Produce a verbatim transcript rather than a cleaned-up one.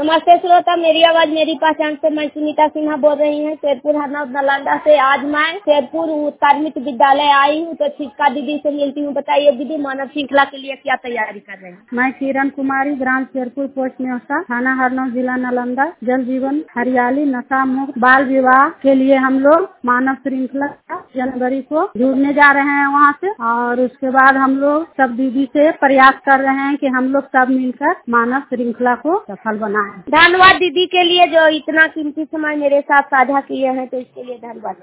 नमस्ते श्रोता, मेरी आवाज मेरी पहचान से मैं सुनीता सिन्हा बोल रही हूँ। शेरपुर हरनौत नालंदा से। आज मैं शेरपुर कार्मिक विद्यालय आई हूँ तो शिक्षा दीदी से मिलती हूँ। बताइए दीदी, मानव श्रृंखला के लिए क्या तैयारी कर रहे हैं? मैं किरण कुमारी, ग्राम शेरपुर, पोस्ट न्योता, थाना हरनौत, जिला नालंदा। जल जीवन, हरियाली, नशा मुक्त, बाल विवाह के लिए हम लोग मानव श्रृंखला जनवरी को जुड़ने जा रहे हैं वहाँ से, और उसके बाद हम लोग सब दीदी से प्रयास कर रहे हैं कि हम लोग सब मिलकर मानव श्रृंखला को सफल बनाएं। धन्यवाद दीदी के लिए जो इतना कीमती समय मेरे साथ साझा किए हैं, तो इसके लिए धन्यवाद।